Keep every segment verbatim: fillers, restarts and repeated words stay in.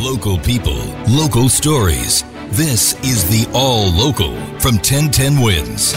Local people, local stories. This is the All Local from ten ten Wins.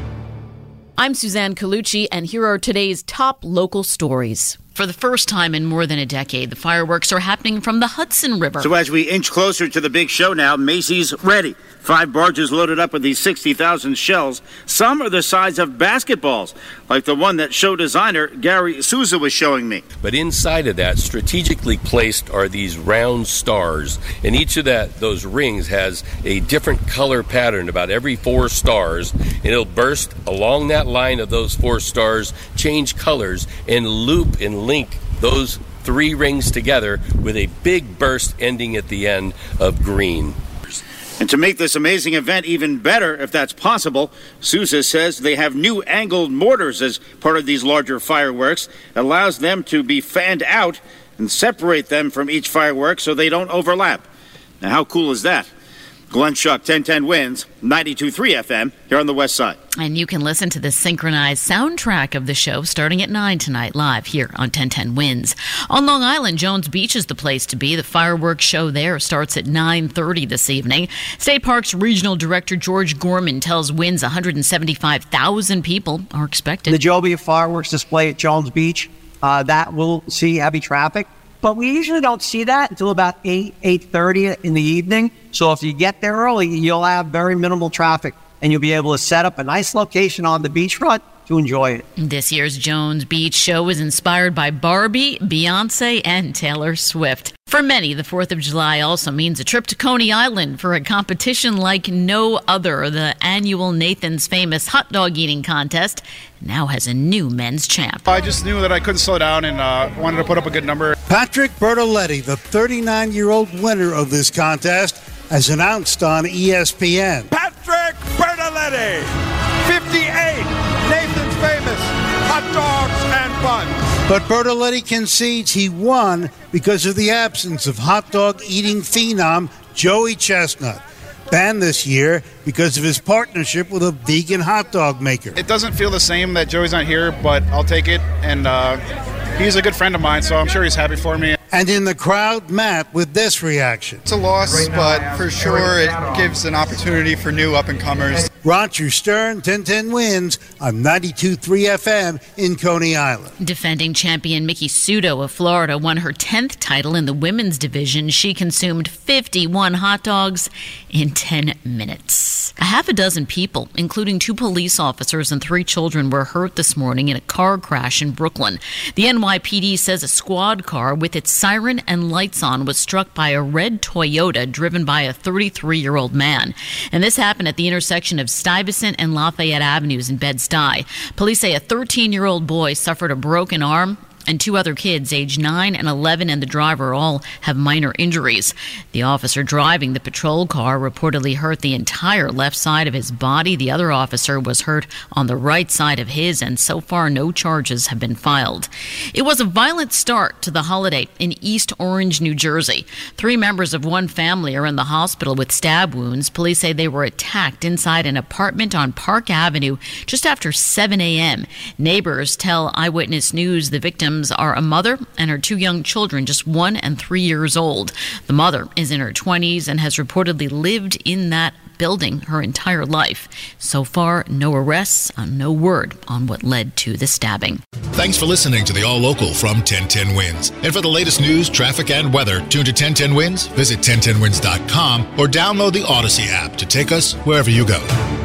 I'm Suzanne Colucci, and here are today's top local stories. For the first time in more than a decade, the fireworks are happening from the Hudson River. So as we inch closer to the big show now, Macy's ready. Five barges loaded up with these sixty thousand shells. Some are the size of basketballs, like the one that show designer Gary Souza was showing me. But inside of that, strategically placed, are these round stars. And each of that those rings has a different color pattern, about every four stars. And it'll burst along that line of those four stars, change colors, and loop and link those three rings together with a big burst ending at the end of green. And to make this amazing event even better, if that's possible, Sousa says they have new angled mortars as part of these larger fireworks. It allows them to be fanned out and separate them from each firework so they don't overlap. Now, how cool is that? Glenn Schuck, ten ten Wins, ninety-two point three F M, here on the West Side. And you can listen to the synchronized soundtrack of the show starting at nine tonight, live here on ten ten Wins. On Long Island, Jones Beach is the place to be. The fireworks show there starts at nine thirty this evening. State Parks Regional Director George Gorman tells Wins one hundred seventy-five thousand people are expected. The Joby fireworks display at Jones Beach, uh, that will see heavy traffic. But we usually don't see that until about eight, eight thirty in the evening. So if you get there early, you'll have very minimal traffic, and you'll be able to set up a nice location on the beachfront to enjoy it. This year's Jones Beach show is inspired by Barbie, Beyonce, and Taylor Swift. For many, the fourth of July also means a trip to Coney Island for a competition like no other. The annual Nathan's Famous Hot Dog Eating Contest now has a new men's champ. I just knew that I couldn't slow down and uh, wanted to put up a good number. Patrick Bertoletti, the thirty-nine-year-old winner of this contest, as announced on E S P N. Patrick Bertoletti, fifty-eight, Nathan's Famous Hot Dogs and Buns. But Bertoletti concedes he won because of the absence of hot dog eating phenom Joey Chestnut, banned this year because of his partnership with a vegan hot dog maker. It doesn't feel the same that Joey's not here, but I'll take it. And uh, he's a good friend of mine, so I'm sure he's happy for me. And in the crowd, Matt with this reaction. It's a loss, but for sure it gives an opportunity for new up-and-comers. Roger Stern, ten ten Wins on ninety-two point three F M in Coney Island. Defending champion Mickey Sudo of Florida won her tenth title in the women's division. She consumed fifty-one hot dogs in ten minutes. A half a dozen people, including two police officers and three children, were hurt this morning in a car crash in Brooklyn. The N Y P D says a squad car with its siren and lights on was struck by a red Toyota driven by a thirty-three-year-old man. And this happened at the intersection of Stuyvesant and Lafayette Avenues in Bed-Stuy. Police say a thirteen-year-old boy suffered a broken arm, and two other kids, aged nine and eleven, and the driver all have minor injuries. The officer driving the patrol car reportedly hurt the entire left side of his body. The other officer was hurt on the right side of his, and so far no charges have been filed. It was a violent start to the holiday in East Orange, New Jersey. Three members of one family are in the hospital with stab wounds. Police say they were attacked inside an apartment on Park Avenue just after seven a.m. Neighbors tell Eyewitness News the victim are a mother and her two young children, just one and three years old. The mother is in her twenties and has reportedly lived in that building her entire life. So far, no arrests, uh, no word on what led to the stabbing. Thanks for listening to the All Local from ten ten Wins. And for the latest news, traffic, and weather, tune to ten ten Wins, visit ten ten wins dot com, or download the Odyssey app to take us wherever you go.